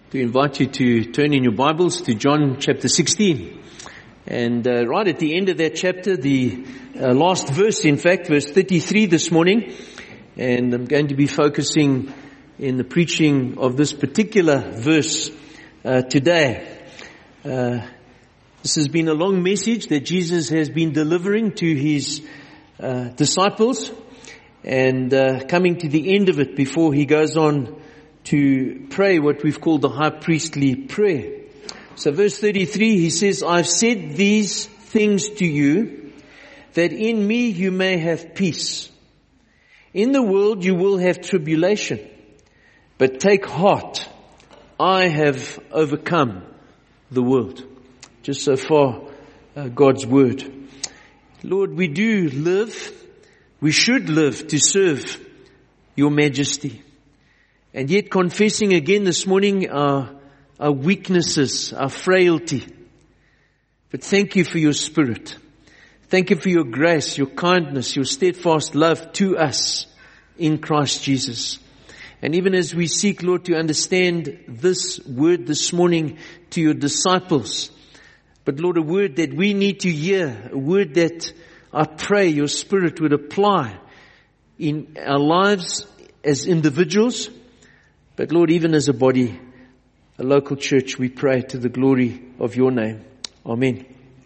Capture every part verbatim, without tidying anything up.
to invite you to turn in your Bibles to John chapter sixteen. And uh, right at the end of that chapter, the uh, last verse, in fact, verse thirty-three this morning. And I'm going to be focusing in the preaching of this particular verse uh, today. Uh, this has been a long message that Jesus has been delivering to his uh, disciples. And uh, coming to the end of it before he goes on to pray what we've called the high priestly prayer. So verse thirty-three, he says, I've said these things to you, that in me you may have peace. In the world you will have tribulation, but take heart, I have overcome the world. Just so far, uh, God's word. Lord, we do live, we should live to serve your majesty. And yet confessing again this morning our, our weaknesses, our frailty. But thank you for your Spirit. Thank you for your grace, your kindness, your steadfast love to us in Christ Jesus. And even as we seek, Lord, to understand this word this morning to your disciples, but Lord, a word that we need to hear, a word that I pray your Spirit would apply in our lives as individuals, but Lord, even as a body, a local church, we pray to the glory of your name. Amen.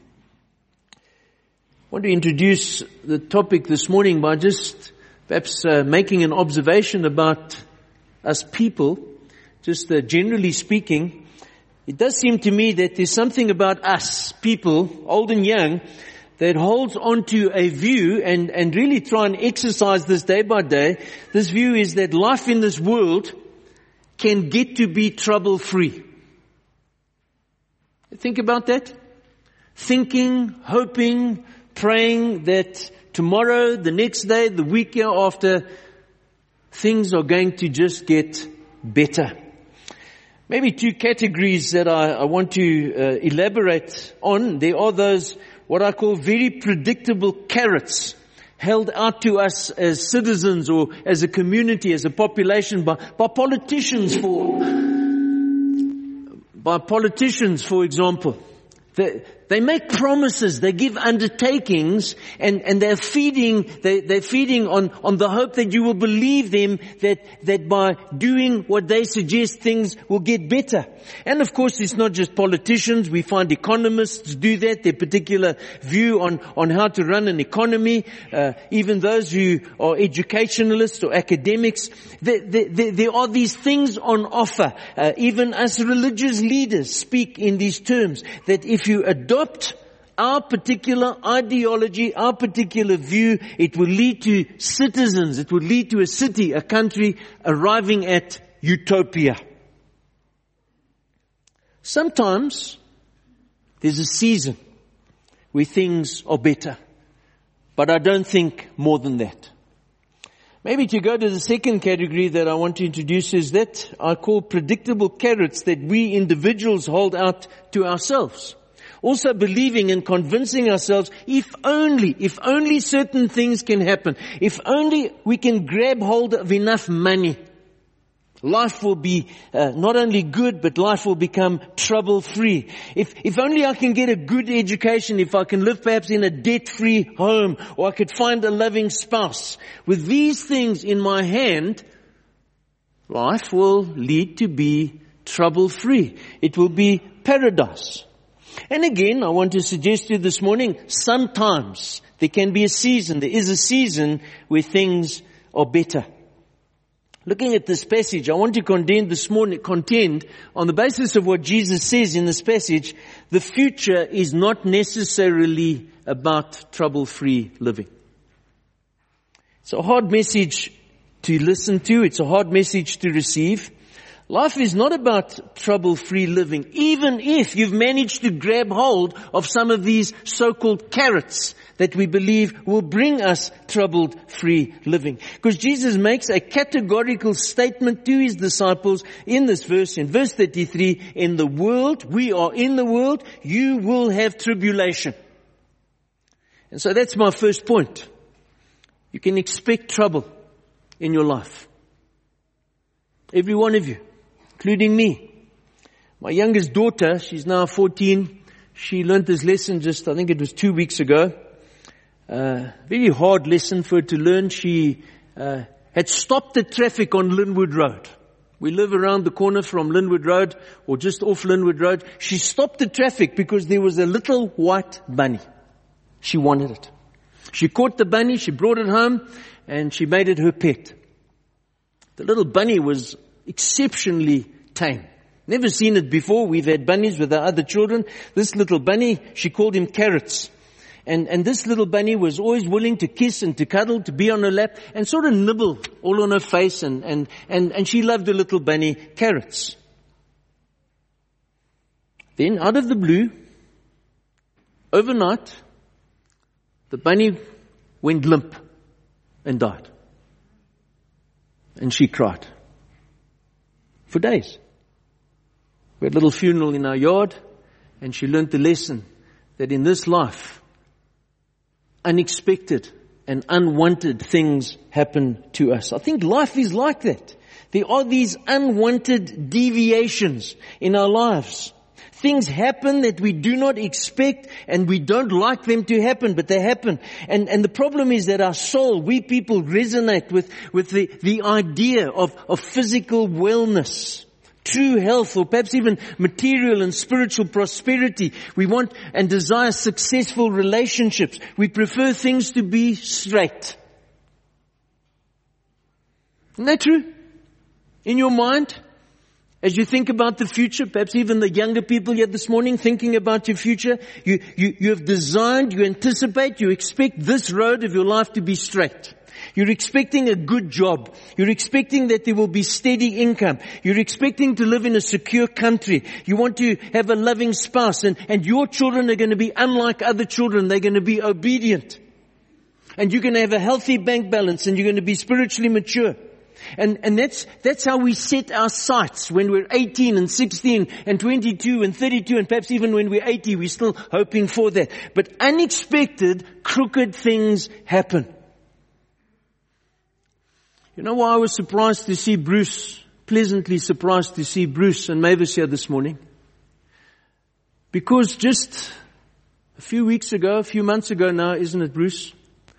I want to introduce the topic this morning by just perhaps uh, making an observation about us people. Just uh, generally speaking, it does seem to me that there's something about us people, old and young, that holds on to a view and, and really try and exercise this day by day. This view is that life in this world can get to be trouble-free. Think about that. Thinking, hoping, praying that tomorrow, the next day, the week after, things are going to just get better. Maybe two categories that I, I want to uh, elaborate on. There are those, what I call very predictable carrots, held out to us as citizens or as a community, as a population by, by politicians for, by politicians, for example. They, they make promises, they give undertakings, and, and they're feeding, they, they're feeding on, on the hope that you will believe them, that, that by doing what they suggest things will get better. And of course it's not just politicians, we find economists do that, their particular view on, on how to run an economy, uh, even those who are educationalists or academics. There, there, there are these things on offer. Uh, even as religious leaders speak in these terms, that if you adopt our particular ideology, our particular view, it will lead to citizens, it will lead to a city, a country arriving at utopia. Sometimes there's a season where things are better, but I don't think more than that. Maybe to go to the second category that I want to introduce is that I call predictable carrots that we individuals hold out to ourselves. Also believing and convincing ourselves, if only, if only certain things can happen, if only we can grab hold of enough money, life will be uh, not only good, but life will become trouble-free. If, if only I can get a good education, if I can live perhaps in a debt-free home, or I could find a loving spouse. With these things in my hand, life will lead to be trouble-free. It will be paradise. And again, I want to suggest to you this morning, sometimes there can be a season, there is a season where things are better. Looking at this passage, I want to contend this morning, contend on the basis of what Jesus says in this passage, the future is not necessarily about trouble-free living. It's a hard message to listen to, it's a hard message to receive. Life is not about trouble-free living, even if you've managed to grab hold of some of these so-called carrots that we believe will bring us trouble-free living. Because Jesus makes a categorical statement to his disciples in this verse, in verse thirty-three, in the world, we are in the world, you will have tribulation. And so that's my first point. You can expect trouble in your life. Every one of you, including me. My youngest daughter, she's now fourteen, she learned this lesson just, I think it was two weeks ago. Uh, very hard lesson for her to learn. She uh, had stopped the traffic on Linwood Road. We live around the corner from Linwood Road, or just off Linwood Road. She stopped the traffic because there was a little white bunny. She wanted it. She caught the bunny, she brought it home, and she made it her pet. The little bunny was exceptionally tame. Never seen it before. We've had bunnies with our other children. This little bunny, she called him Carrots. And, and this little bunny was always willing to kiss and to cuddle, to be on her lap, and sort of nibble all on her face, and, and, and, and she loved the little bunny Carrots. Then, out of the blue, overnight, the bunny went limp and died. And she cried. For days. We had a little funeral in our yard, and she learned the lesson that in this life, unexpected and unwanted things happen to us. I think life is like that. There are these unwanted deviations in our lives. Things happen that we do not expect, and we don't like them to happen, but they happen. And, and the problem is that our soul, we people resonate with, with the, the idea of, of physical wellness, true health, or perhaps even material and spiritual prosperity. We want and desire successful relationships. We prefer things to be straight. Isn't that true? In your mind, as you think about the future, perhaps even the younger people here this morning thinking about your future, you, you, you have designed, you anticipate, you expect this road of your life to be straight. You're expecting a good job. You're expecting that there will be steady income. You're expecting to live in a secure country. You want to have a loving spouse, and, and your children are going to be unlike other children. They're going to be obedient. And you're going to have a healthy bank balance, and you're going to be spiritually mature. And, and that's, that's how we set our sights when we're eighteen and sixteen and twenty-two and thirty-two, and perhaps even when we're eighty, we're still hoping for that. But unexpected, crooked things happen. You know why I was surprised to see Bruce, pleasantly surprised to see Bruce and Mavis here this morning? Because just a few weeks ago, a few months ago now, isn't it, Bruce?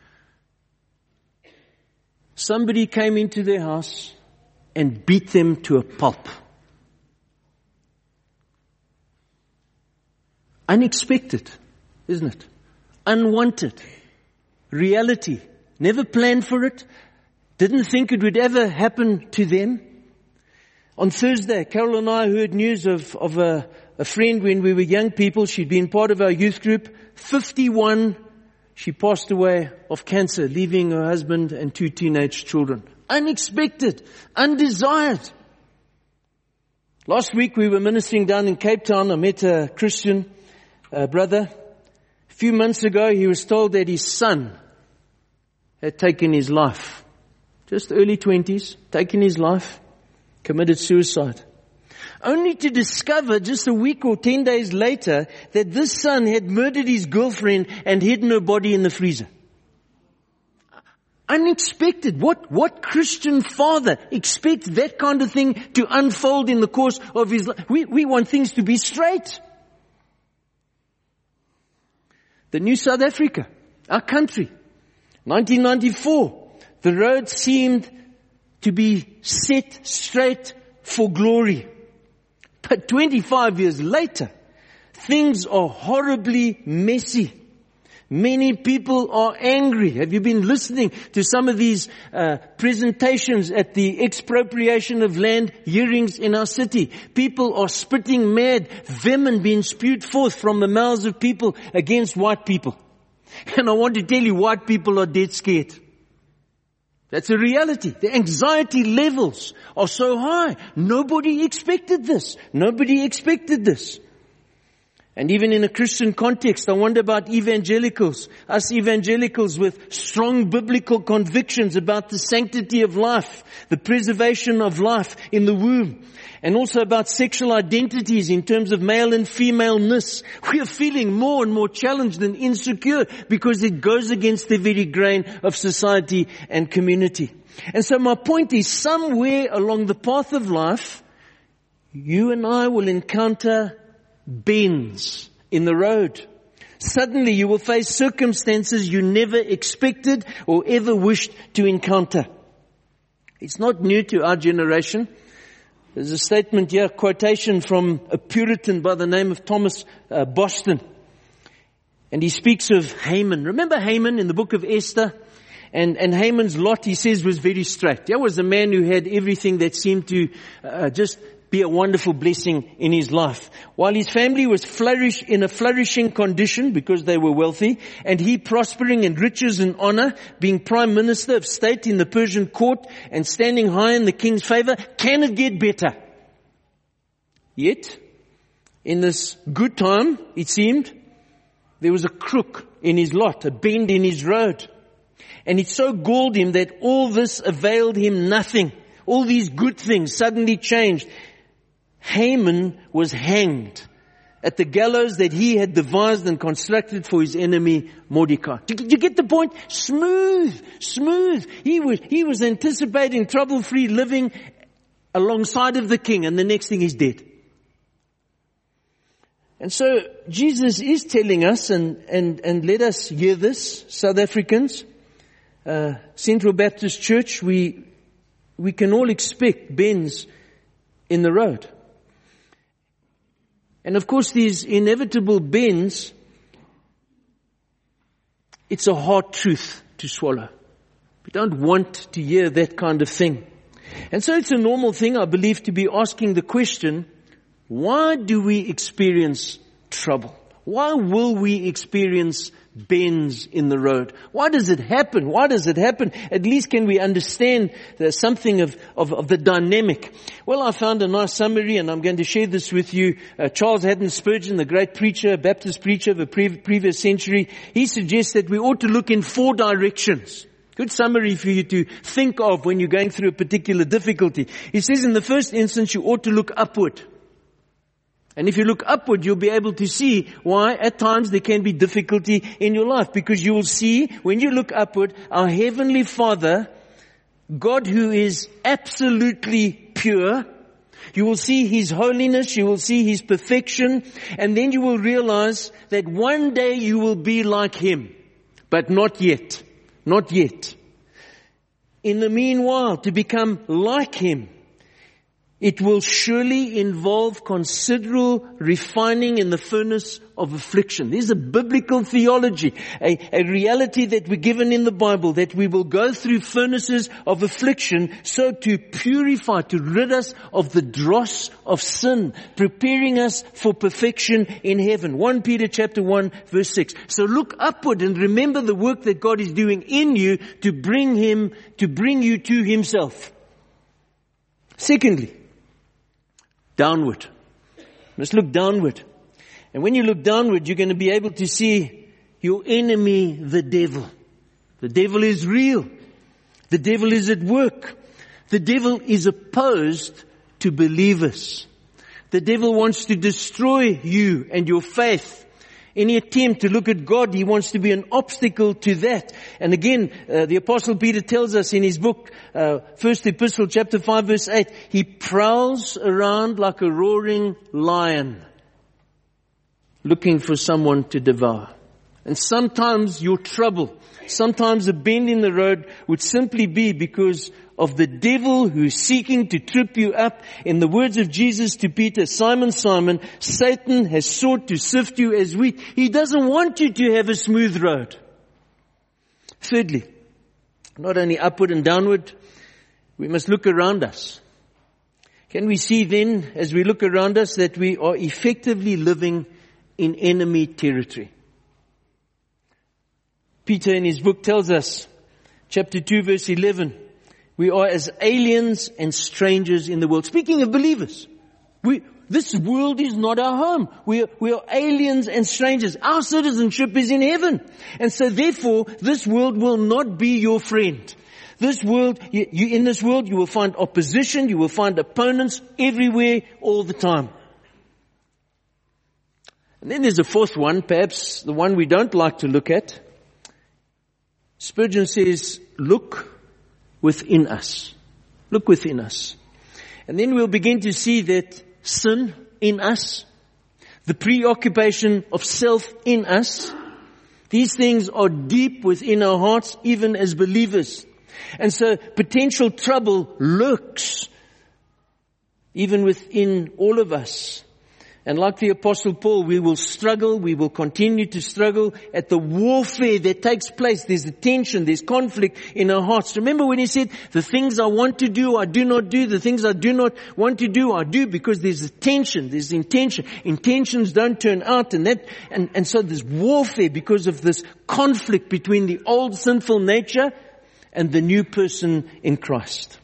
Somebody came into their house and beat them to a pulp. Unexpected, isn't it? Unwanted. Reality. Never planned for it. Didn't think it would ever happen to them. On Thursday, Carol and I heard news of, of a, a friend when we were young people. She'd been part of our youth group. fifty-one, she passed away of cancer, leaving her husband and two teenage children. Unexpected, undesired. Last week we were ministering down in Cape Town. I met a Christian uh, brother. A few months ago he was told that his son had taken his life. Just early twenties, taken his life, committed suicide. Only to discover just a week or ten days later that this son had murdered his girlfriend and hidden her body in the freezer. Unexpected. What, what Christian father expects that kind of thing to unfold in the course of his life? We, we want things to be straight. The new South Africa, our country, nineteen ninety-four. The road seemed to be set straight for glory. But twenty-five years later, things are horribly messy. Many people are angry. Have you been listening to some of these uh, presentations at the expropriation of land hearings in our city? People are spitting mad, venom being spewed forth from the mouths of people against white people. And I want to tell you, white people are dead scared. That's a reality. The anxiety levels are so high. Nobody expected this. Nobody expected this. And even in a Christian context, I wonder about evangelicals, us evangelicals with strong biblical convictions about the sanctity of life, the preservation of life in the womb, and also about sexual identities in terms of male and femaleness. We are feeling more and more challenged and insecure because it goes against the very grain of society and community. And so my point is, somewhere along the path of life, you and I will encounter bends in the road. Suddenly you will face circumstances you never expected or ever wished to encounter. It's not new to our generation. There's a statement here, quotation from a Puritan by the name of Thomas uh, Boston. And he speaks of Haman. Remember Haman in the book of Esther? And, and Haman's lot, he says, was very straight. There was a man who had everything that seemed to uh, just be a wonderful blessing in his life. While his family was flourish in a flourishing condition because they were wealthy, and he prospering in riches and honor, being prime minister of state in the Persian court and standing high in the king's favor, can it get better? Yet, in this good time, it seemed, there was a crook in his lot, a bend in his road. And it so galled him that all this availed him nothing. All these good things suddenly changed. Haman was hanged at the gallows that he had devised and constructed for his enemy Mordecai. Did you get the point? Smooth, smooth. He was, he was anticipating trouble-free living alongside of the king, and the next thing he's dead. And so Jesus is telling us, and, and, and let us hear this, South Africans, uh, Central Baptist Church, we, we can all expect bends in the road. And of course these inevitable bends, it's a hard truth to swallow. We don't want to hear that kind of thing. And so it's a normal thing, I believe, to be asking the question, why do we experience trouble? Why will we experience bends in the road? Why does it happen? Why does it happen? At least can we understand the, something of, of, of the dynamic? Well, I found a nice summary, and I'm going to share this with you. Uh, Charles Haddon Spurgeon, the great preacher, Baptist preacher of the pre- previous century, he suggests that we ought to look in four directions. Good summary for you to think of when you're going through a particular difficulty. He says in the first instance you ought to look upward. And if you look upward, you'll be able to see why at times there can be difficulty in your life. Because you will see, when you look upward, our Heavenly Father, God who is absolutely pure, you will see His holiness, you will see His perfection, and then you will realize that one day you will be like Him. But not yet. Not yet. In the meanwhile, to become like Him, it will surely involve considerable refining in the furnace of affliction. This is a biblical theology, a, a reality that we're given in the Bible, that we will go through furnaces of affliction so to purify, to rid us of the dross of sin, preparing us for perfection in heaven. First Peter chapter one verse six. So look upward and remember the work that God is doing in you to bring Him, to bring you to Himself. Secondly, downward. You must look downward. And when you look downward, you're going to be able to see your enemy, the devil. The devil is real. The devil is at work. The devil is opposed to believers. The devil wants to destroy you and your faith. Any attempt to look at God, he wants to be an obstacle to that. And again, uh, the Apostle Peter tells us in his book, uh, First Epistle, chapter five, verse eight, he prowls around like a roaring lion, looking for someone to devour. And sometimes your trouble, sometimes a bend in the road would simply be because of the devil who's seeking to trip you up. In the words of Jesus to Peter, Simon, Simon, Satan has sought to sift you as wheat. He doesn't want you to have a smooth road. Thirdly, not only upward and downward, we must look around us. Can we see then, as we look around us, that we are effectively living in enemy territory? Peter in his book tells us, chapter two, verse eleven, we are as aliens and strangers in the world. Speaking of believers, we, this world is not our home. We are, we are aliens and strangers. Our citizenship is in heaven. And so therefore, this world will not be your friend. This world, you, you, in this world, you will find opposition, you will find opponents everywhere, all the time. And then there's a fourth one, perhaps the one we don't like to look at. Spurgeon says, look within us. Look within us. And then we'll begin to see that sin in us, the preoccupation of self in us. These things are deep within our hearts, even as believers. And so potential trouble lurks even within all of us. And like the Apostle Paul, we will struggle, we will continue to struggle at the warfare that takes place. There's a tension, there's conflict in our hearts. Remember when he said, the things I want to do, I do not do. The things I do not want to do, I do, because there's a tension, there's intention. Intentions don't turn out, and that, and, and so there's warfare because of this conflict between the old sinful nature and the new person in Christ.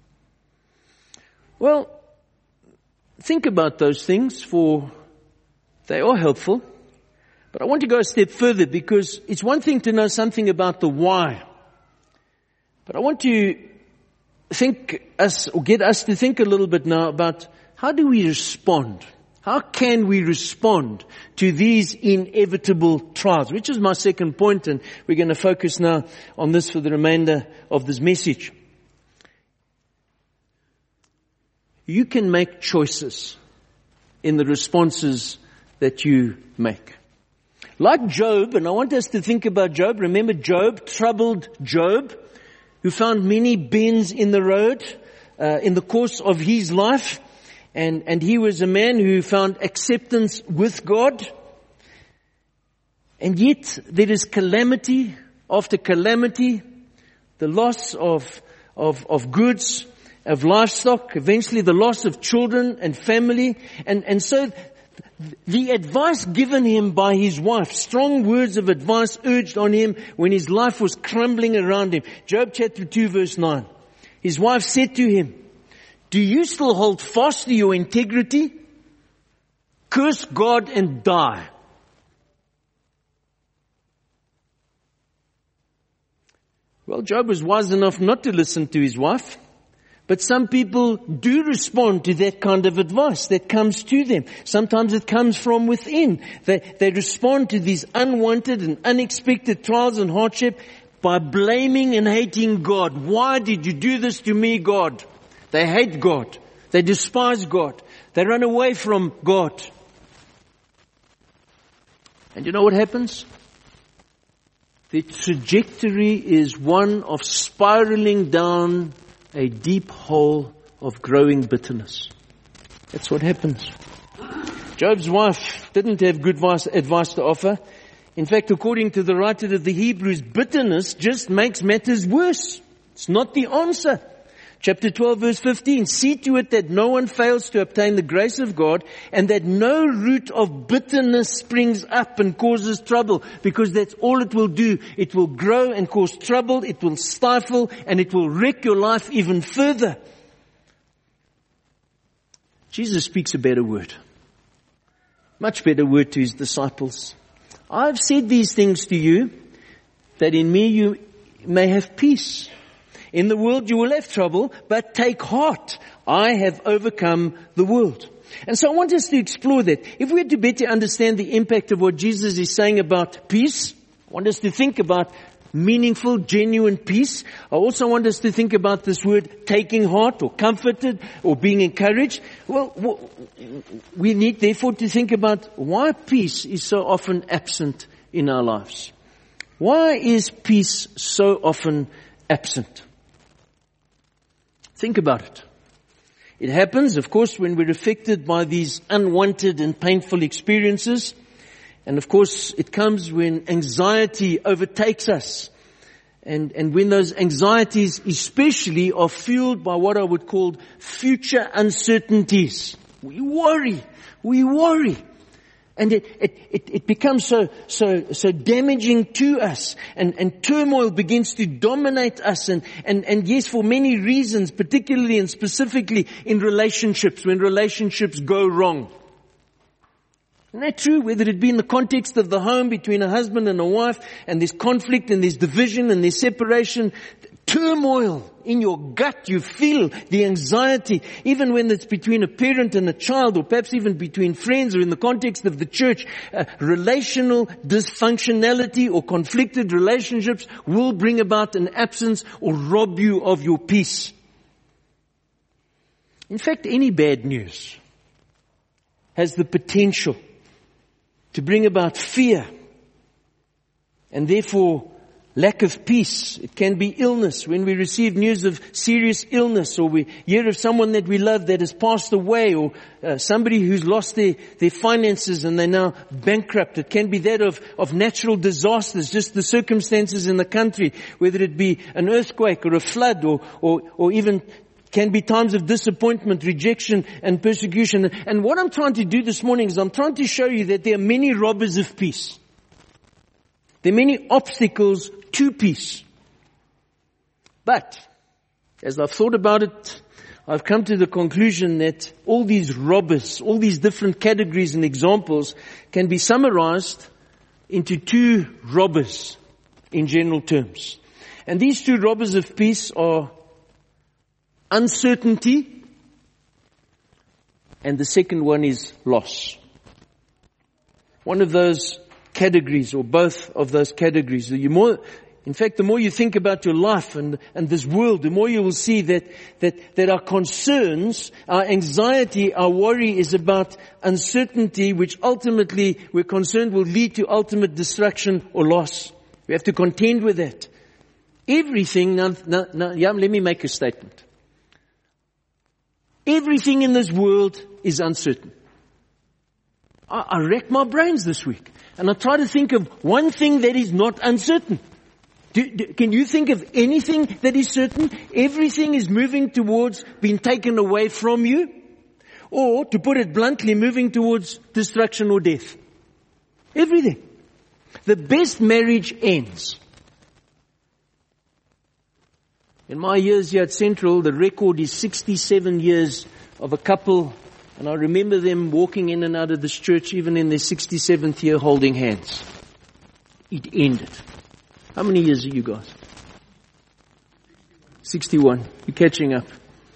Well, think about those things, for they are helpful. But I want to go a step further, because it's one thing to know something about the why. But I want to think us, or get us to think a little bit now about how do we respond? How can we respond to these inevitable trials? Which is my second point, and we're going to focus now on this for the remainder of this message. You can make choices in the responses that you make. Like Job, and I want us to think about Job. Remember Job, troubled Job, who found many bends in the road uh, in the course of his life. And, and he was a man who found acceptance with God. And yet there is calamity after calamity, the loss of, of, of goods, of livestock, eventually the loss of children and family. And, and so the advice given him by his wife, strong words of advice urged on him when his life was crumbling around him. Job chapter two verse nine. His wife said to him, do you still hold fast to your integrity? Curse God and die. Well, Job was wise enough not to listen to his wife. But some people do respond to that kind of advice that comes to them. Sometimes it comes from within. They, they respond to these unwanted and unexpected trials and hardship by blaming and hating God. Why did you do this to me, God? They hate God. They despise God. They run away from God. And you know what happens? The trajectory is one of spiraling down a deep hole of growing bitterness. That's what happens. Job's wife didn't have good advice to offer. In fact, according to the writer of the Hebrews, bitterness just makes matters worse. It's not the answer. Chapter twelve verse fifteen, see to it that no one fails to obtain the grace of God, and that no root of bitterness springs up and causes trouble, because that's all it will do. It will grow and cause trouble, it will stifle, and it will wreck your life even further. Jesus speaks a better word. Much better word to his disciples. I've said these things to you, that in me you may have peace. In the world you will have trouble, but take heart. I have overcome the world. And so I want us to explore that. If we are to better understand the impact of what Jesus is saying about peace, I want us to think about meaningful, genuine peace. I also want us to think about this word taking heart, or comforted, or being encouraged. Well, we need therefore to think about why peace is so often absent in our lives. Why is peace so often absent? Think about it. It happens, of course, when we're affected by these unwanted and painful experiences. And of course, it comes when anxiety overtakes us. And, and when those anxieties especially are fueled by what I would call future uncertainties. We worry. We worry. And it, it, it, it becomes so, so, so damaging to us, and, and turmoil begins to dominate us, and, and, and yes, for many reasons, particularly and specifically in relationships, when relationships go wrong. Isn't that true? Whether it be in the context of the home between a husband and a wife, and there's conflict and there's division and there's separation, turmoil in your gut, you feel the anxiety, even when it's between a parent and a child, or perhaps even between friends, or in the context of the church. Uh, relational dysfunctionality or conflicted relationships will bring about an absence or rob you of your peace. In fact, any bad news, has the potential to bring about fear and therefore lack of peace. It can be illness. When we receive news of serious illness, or we hear of someone that we love that has passed away, or uh, somebody who's lost their, their finances and they're now bankrupt. It can be that of, of natural disasters, just the circumstances in the country, whether it be an earthquake or a flood, or, or, or even can be times of disappointment, rejection and persecution. And what I'm trying to do this morning is I'm trying to show you that there are many robbers of peace. There are many obstacles to peace. But, as I've thought about it, I've come to the conclusion that all these robbers, all these different categories and examples can be summarized into two robbers in general terms. And these two robbers of peace are uncertainty, and the second one is loss. One of those categories, or both of those categories. The more, in fact, the more you think about your life and, and this world, the more you will see that, that, that our concerns, our anxiety, our worry is about uncertainty, which ultimately we're concerned will lead to ultimate destruction or loss. We have to contend with that. Everything, now, now, now, yeah, let me make a statement. Everything in this world is uncertain. I, I racked my brains this week. And I try to think of one thing that is not uncertain. Do, do, can you think of anything that is certain? Everything is moving towards being taken away from you. Or, to put it bluntly, moving towards destruction or death. Everything. The best marriage ends. In my years here at Central, the record is sixty-seven years of a couple. And I remember them walking in and out of this church, even in their sixty-seventh year, holding hands. It ended. How many years are you guys? sixty-one. You're catching up.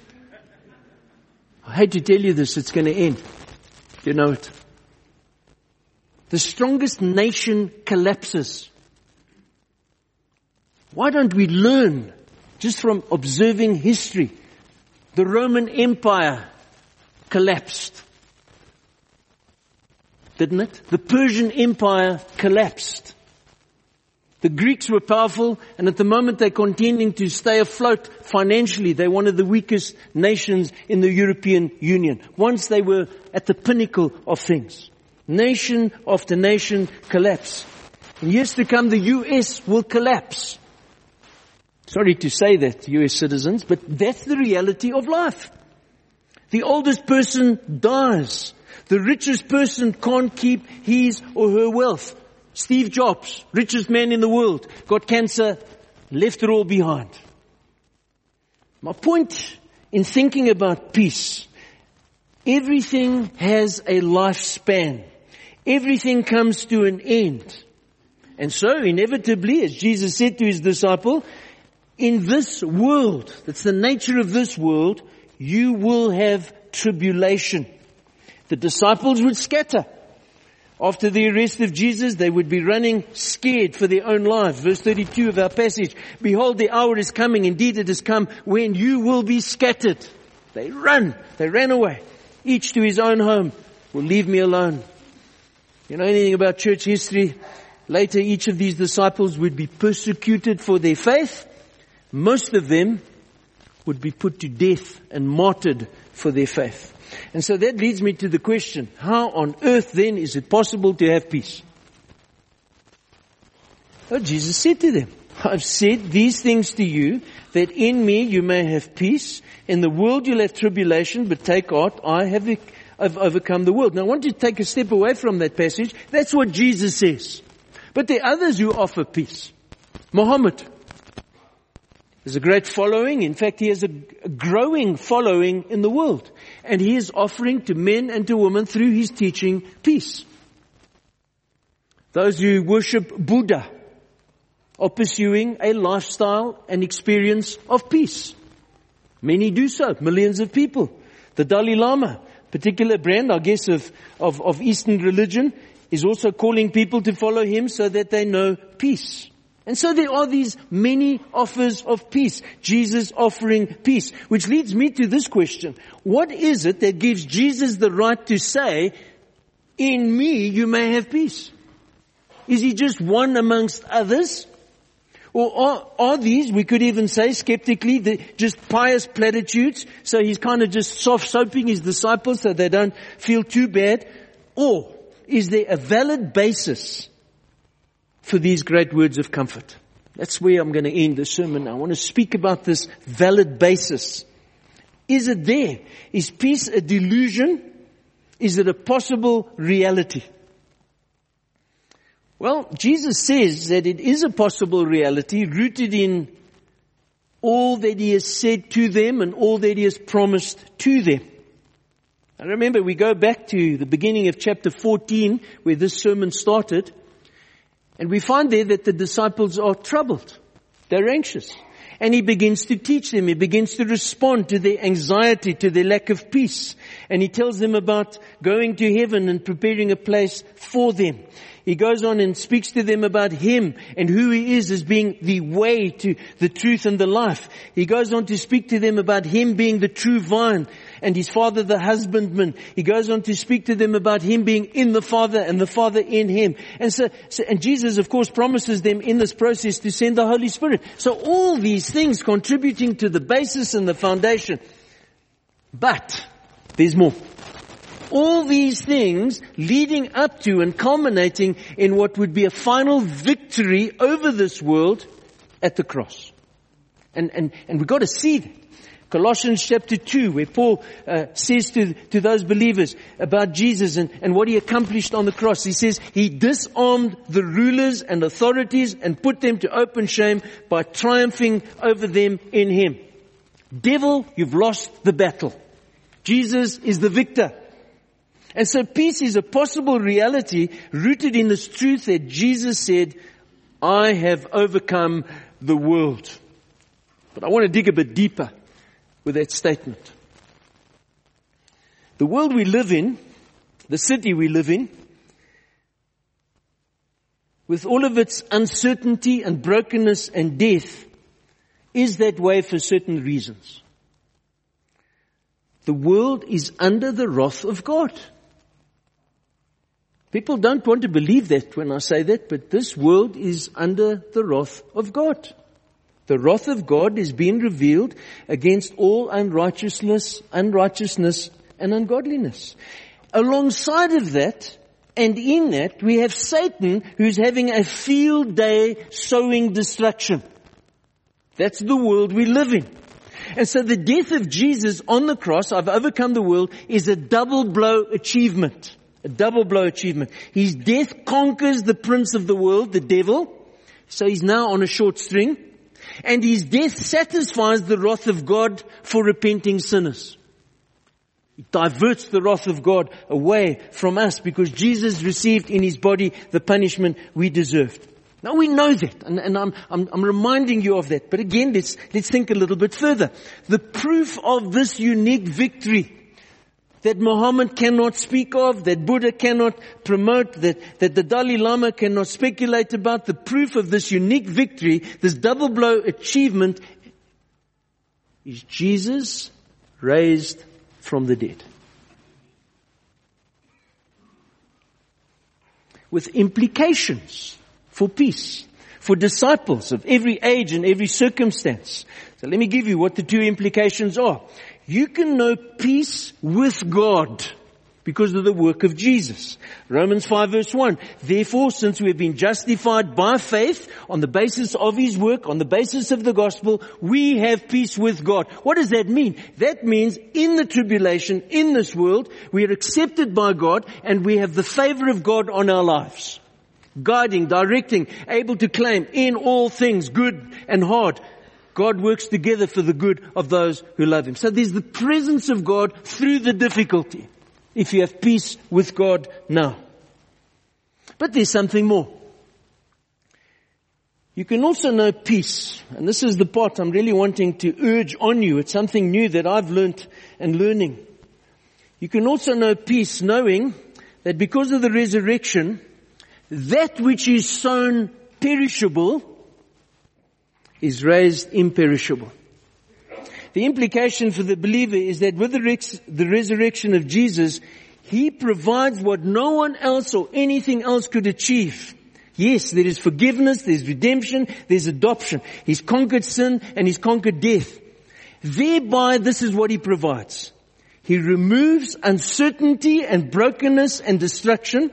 I hate to tell you this, it's going to end. You know it. The strongest nation collapses. Why don't we learn just from observing history? The Roman Empire collapsed. Didn't it? The Persian Empire collapsed. The Greeks were powerful, and at the moment they're contending to stay afloat financially. They're one of the weakest nations in the European Union. Once they were at the pinnacle of things. Nation after nation collapsed. In years to come, the U S will collapse. Sorry to say that, U S citizens, but that's the reality of life. The oldest person dies. The richest person can't keep his or her wealth. Steve Jobs, richest man in the world, got cancer, left it all behind. My point in thinking about peace, everything has a lifespan. Everything comes to an end. And so, inevitably, as Jesus said to his disciple, in this world, that's the nature of this world, you will have tribulation. The disciples would scatter. After the arrest of Jesus, they would be running scared for their own lives. Verse thirty-two of our passage, behold, the hour is coming, indeed it has come, when you will be scattered. They run, they ran away, each to his own home. Will leave me alone. You know anything about church history? Later, each of these disciples would be persecuted for their faith. Most of them would be put to death and martyred for their faith. And so that leads me to the question, how on earth then is it possible to have peace? Oh, Jesus said to them, I've said these things to you, that in me you may have peace. In the world you'll have tribulation, but take heart, I have I've overcome the world. Now I want to take a step away from that passage. That's what Jesus says. But there are others who offer peace. Muhammad. There's a great following. In fact, he has a growing following in the world. And he is offering to men and to women through his teaching peace. Those who worship Buddha are pursuing a lifestyle and experience of peace. Many do so. Millions of people. The Dalai Lama, particular brand, I guess, of, of, of Eastern religion, is also calling people to follow him so that they know peace. And so there are these many offers of peace. Jesus offering peace. Which leads me to this question. What is it that gives Jesus the right to say, in me you may have peace. Is he just one amongst others? Or are, are these, we could even say skeptically, the, just pious platitudes? So he's kind of just soft-soaping his disciples so they don't feel too bad. Or is there a valid basis for these great words of comfort? That's where I'm going to end the sermon. I want to speak about this valid basis. Is it there? Is peace a delusion? Is it a possible reality? Well, Jesus says that it is a possible reality rooted in all that he has said to them and all that he has promised to them. Now remember, we go back to the beginning of chapter fourteen where this sermon started, and we find there that the disciples are troubled. They're anxious. And he begins to teach them. He begins to respond to their anxiety, to their lack of peace. And he tells them about going to heaven and preparing a place for them. He goes on and speaks to them about him and who he is as being the way to the truth and the life. He goes on to speak to them about him being the true vine and his Father the husbandman. He goes on to speak to them about him being in the Father and the Father in him. And so, so and Jesus of course promises them in this process to send the Holy Spirit. So all these things contributing to the basis and the foundation. But there's more. All these things leading up to and culminating in what would be a final victory over this world at the cross. And, and, and we've got to see that. Colossians chapter two, where Paul uh, says to, to those believers about Jesus and, and what he accomplished on the cross. He says, he disarmed the rulers and authorities and put them to open shame by triumphing over them in him. Devil, you've lost the battle. Jesus is the victor. And so peace is a possible reality rooted in this truth that Jesus said, I have overcome the world. But I want to dig a bit deeper with that statement. The world we live in, the city we live in, with all of its uncertainty and brokenness and death, is that way for certain reasons. The world is under the wrath of God. People don't want to believe that when I say that, but this world is under the wrath of God. The wrath of God is being revealed against all unrighteousness, unrighteousness and ungodliness. Alongside of that, and in that, we have Satan who's having a field day sowing destruction. That's the world we live in. And so the death of Jesus on the cross, I've overcome the world, is a double blow achievement. A double blow achievement. His death conquers the prince of the world, the devil. So he's now on a short string. And his death satisfies the wrath of God for repenting sinners. It diverts the wrath of God away from us because Jesus received in his body the punishment we deserved. Now we know that, and, and I'm, I'm, I'm reminding you of that. But again, let's, let's think a little bit further. The proof of this unique victory that Muhammad cannot speak of, that Buddha cannot promote, that, that the Dalai Lama cannot speculate about, the proof of this unique victory, this double blow achievement, is Jesus raised from the dead. With implications for peace, for disciples of every age and every circumstance. So let me give you what the two implications are. You can know peace with God because of the work of Jesus. Romans five verse one. Therefore, since we have been justified by faith on the basis of his work, on the basis of the gospel, we have peace with God. What does that mean? That means in the tribulation, in this world, we are accepted by God and we have the favor of God on our lives. Guiding, directing, able to claim in all things, good and hard. God works together for the good of those who love him. So there's the presence of God through the difficulty, if you have peace with God now. But there's something more. You can also know peace, and this is the part I'm really wanting to urge on you. It's something new that I've learnt and learning. You can also know peace knowing that because of the resurrection, that which is sown perishable is raised imperishable. The implication for the believer is that with the, rex- the resurrection of Jesus, He provides what no one else or anything else could achieve. Yes, there is forgiveness, there's redemption, there's adoption. He's conquered sin and He's conquered death. Thereby, this is what He provides. He removes uncertainty and brokenness and destruction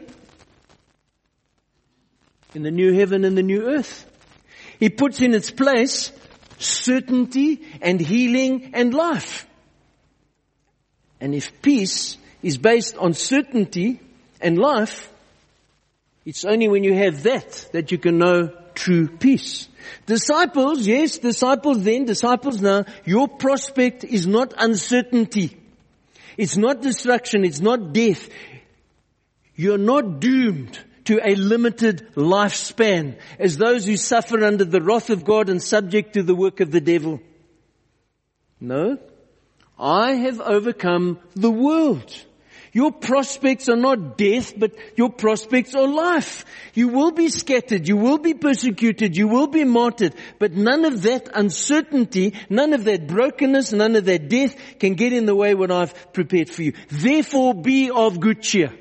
in the new heaven and the new earth. He puts in its place certainty and healing and life. And if peace is based on certainty and life, it's only when you have that that you can know true peace. Disciples, yes, disciples then, disciples now, your prospect is not uncertainty. It's not destruction, it's not death. You're not doomed to a limited lifespan as those who suffer under the wrath of God and subject to the work of the devil. No, I have overcome the world. Your prospects are not death, but your prospects are life. You will be scattered, you will be persecuted, you will be martyred, but none of that uncertainty, none of that brokenness, none of that death can get in the way what I've prepared for you. Therefore be of good cheer.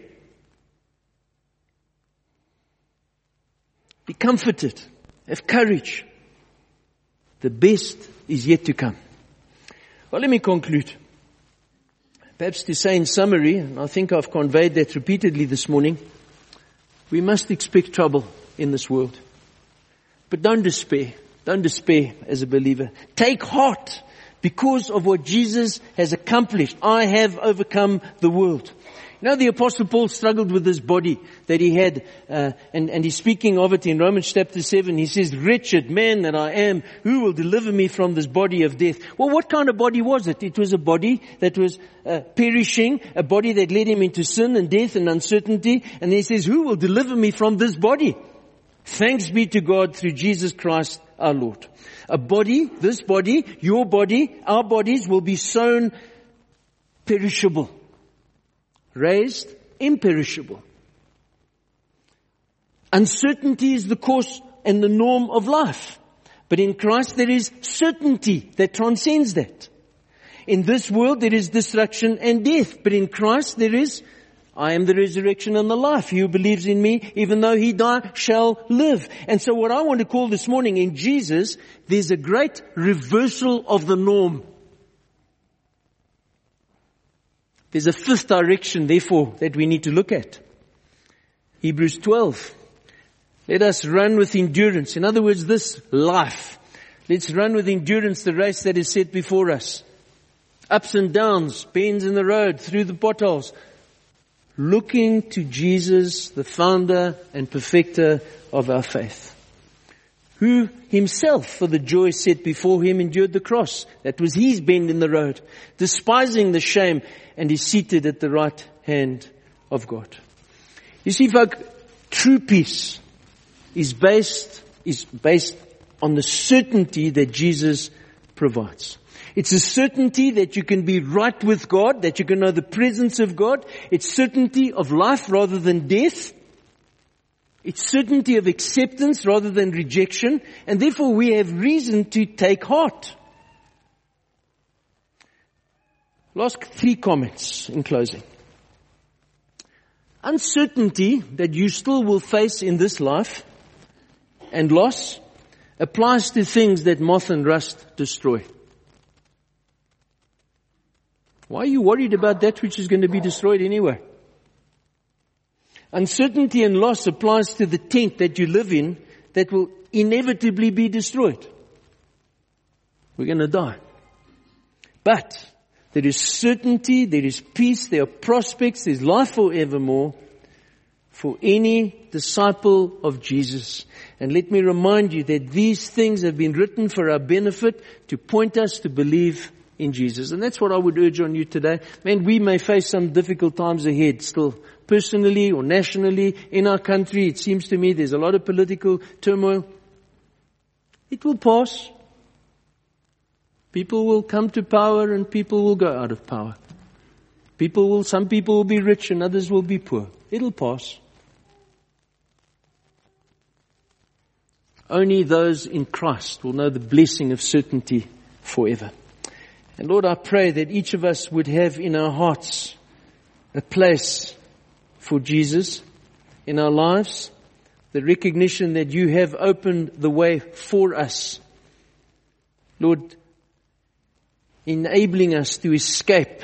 Be comforted. Have courage. The best is yet to come. Well, let me conclude. Perhaps to say in summary, and I think I've conveyed that repeatedly this morning, we must expect trouble in this world. But don't despair. Don't despair as a believer. Take heart because of what Jesus has accomplished. I have overcome the world. You know, the Apostle Paul struggled with this body that he had, uh, and, and he's speaking of it in Romans chapter seven. He says, wretched man that I am, who will deliver me from this body of death? Well, what kind of body was it? It was a body that was uh, perishing, a body that led him into sin and death and uncertainty. And then he says, who will deliver me from this body? Thanks be to God through Jesus Christ our Lord. A body, this body, your body, our bodies will be sown perishable. Raised imperishable. Uncertainty is the course and the norm of life. But in Christ there is certainty that transcends that. In this world there is destruction and death. But in Christ there is, I am the resurrection and the life. He who believes in me, even though he die, shall live. And so what I want to call this morning, in Jesus, there's a great reversal of the norm. There's a fifth direction, therefore, that we need to look at. Hebrews twelve. Let us run with endurance. In other words, this life. Let's run with endurance the race that is set before us. Ups and downs, bends in the road, through the potholes. Looking to Jesus, the founder and perfecter of our faith. Who himself, for the joy set before him, endured the cross. That was his bend in the road. Despising the shame, and is seated at the right hand of God. You see, folk, true peace is based, is based on the certainty that Jesus provides. It's a certainty that you can be right with God, that you can know the presence of God. It's certainty of life rather than death. It's certainty of acceptance rather than rejection. And therefore we have reason to take heart. Last three comments in closing. Uncertainty that you still will face in this life and loss applies to things that moth and rust destroy. Why are you worried about that which is going to be destroyed anyway? Uncertainty and loss applies to the tent that you live in that will inevitably be destroyed. We're going to die. But there is certainty, there is peace, there are prospects, there's life forevermore for any disciple of Jesus. And let me remind you that these things have been written for our benefit to point us to believe in Jesus. And that's what I would urge on you today. Man, we may face some difficult times ahead still, personally or nationally in our country. It seems to me there's a lot of political turmoil. It will pass. People will come to power and people will go out of power. People will, some people will be rich and others will be poor. It'll pass. Only those in Christ will know the blessing of certainty forever. And Lord, I pray that each of us would have in our hearts a place for Jesus in our lives, the recognition that you have opened the way for us. Lord, enabling us to escape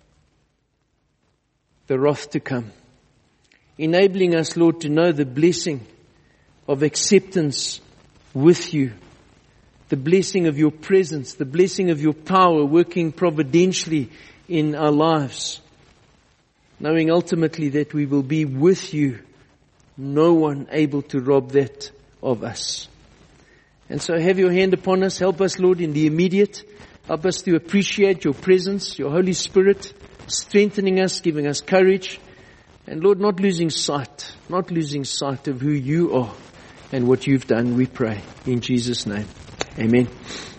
the wrath to come. Enabling us, Lord, to know the blessing of acceptance with you. The blessing of your presence, the blessing of your power working providentially in our lives. Knowing ultimately that we will be with you. No one able to rob that of us. And so have your hand upon us. Help us, Lord, in the immediate. Help us to appreciate your presence, your Holy Spirit, strengthening us, giving us courage. And Lord, not losing sight, not losing sight of who you are and what you've done, we pray. In Jesus' name. Amen.